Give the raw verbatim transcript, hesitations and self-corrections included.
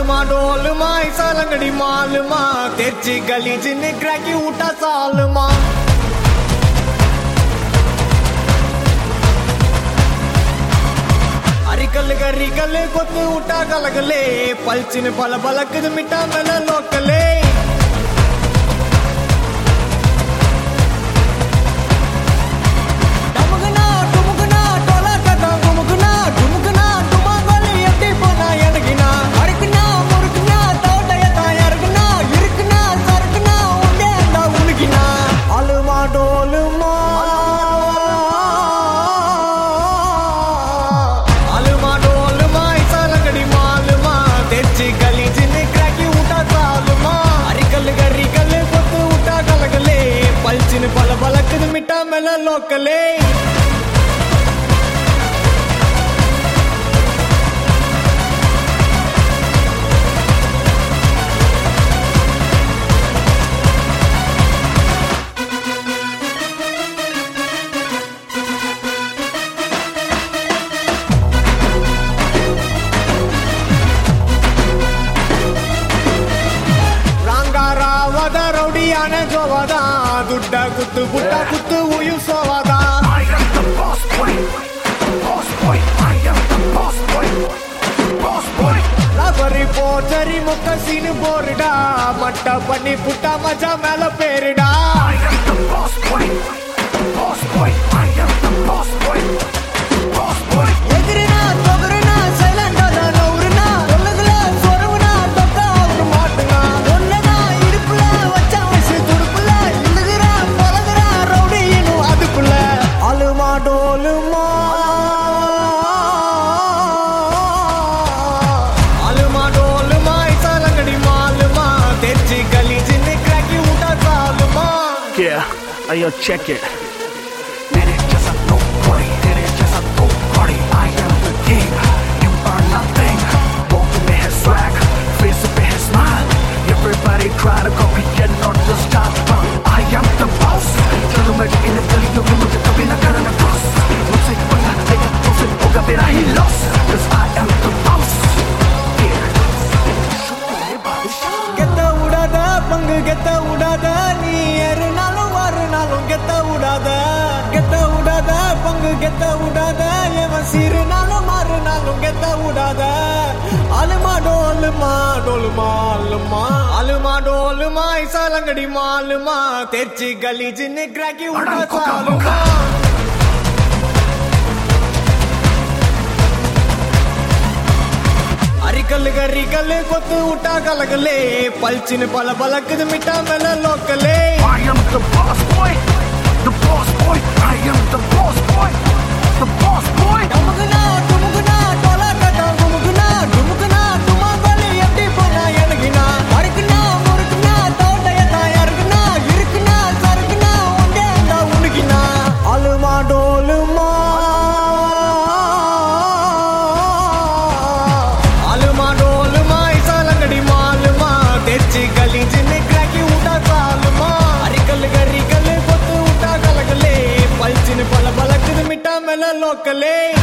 आलमा डोलमा ऐसा लंगड़ी मालमा तेची गली जिन्हें क्रैकी उठा सालमा अरिकल गरिकल कोत उठा गलगले पलचिन पल बलक मिटा मेला लोकले पल बलक मिटा मेला लोकले जोवादा दुड्डा कुत्तु बुट्टा कुत्तु उयु सोवादा I am the boss boy, boss boy, I am the boss boy, boss boy. लाबरी पोचरी मुक्का सीन बोरडा मट्टा पन्नी पुट्टा मजा मेला पेरडा I am the boss boy, boss boy, I am the boss boy, boss boy. எதிரினா தொகரனா சைலண்டா நௌரனா ஒல்லகல சொரவனா தொக்கா ஒரு மாட்டனா ஒன்னதா இடுப்புல வச்சா வயசு துடுப்புல இல்லுகரா பலகரா ரவுடி இனு அதுக்குள்ள ஆலுமா டோலுமா ஆலுமா டோலுமா ஐசா லங்கடி மாலுமா தெச்சி கலி ஜின்னை क्रैकी उठा सालमा Yeah, yo, check it. It is just a nobody, it is just a nobody. I am the king, you are nothing. Walk with me has swag, face with me has smile. Everybody try to copy and not just stop. Uh, I am the boss. Tell them like in the belly, you can look at the bin, I got an cross. Don't say, but I take a toss it, okay, but I lost. Cause I am the boss. Yeah. கெத்த உடாத பங்கு கெத்த உடாத நீ ஏறுனாலும் வாருனாலும் கெத்த உடாத கெத்த உடாத பங்கு கெத்த உடாத எவன் சீருனாலும் மாறுனாலும் கெத்த உடாத ஆலுமா டோலுமா டோலுமா ஆலுமா ஆலுமா டோலுமா ஐசா லங்கடி மாலுமா தெச்சி கலி ஜின்னை cracky उठा सालमा auricle गरिकल कोत उठा गलगले पलचिन पल बलक मिटा मेला लोकले I am the boss boy, the boss boy, I am the boss boy, the boss boy. டமுகுனா டுமுகுனா Dola கட்டா குமுகுனா டுமுகுனா டுமாங்கோலி எப்படி போனா எனக்குனா அறுக்குனா முறுக்குனா தோட்டையதா யாருக்குனா இருக்குனா சறுக்குனா ஒண்டே அந்த உனக்குனா ஆலுமா டோலுமா ஆலுமா டோலுமா ஐசா லங்கடி மாலுமா தெச்சி கலி ஜின்னை क्रैकी उठा सालमा अरिकल गरिकल कोत उठा गलगले पलचिन पल बलक मिटा मेला लोकले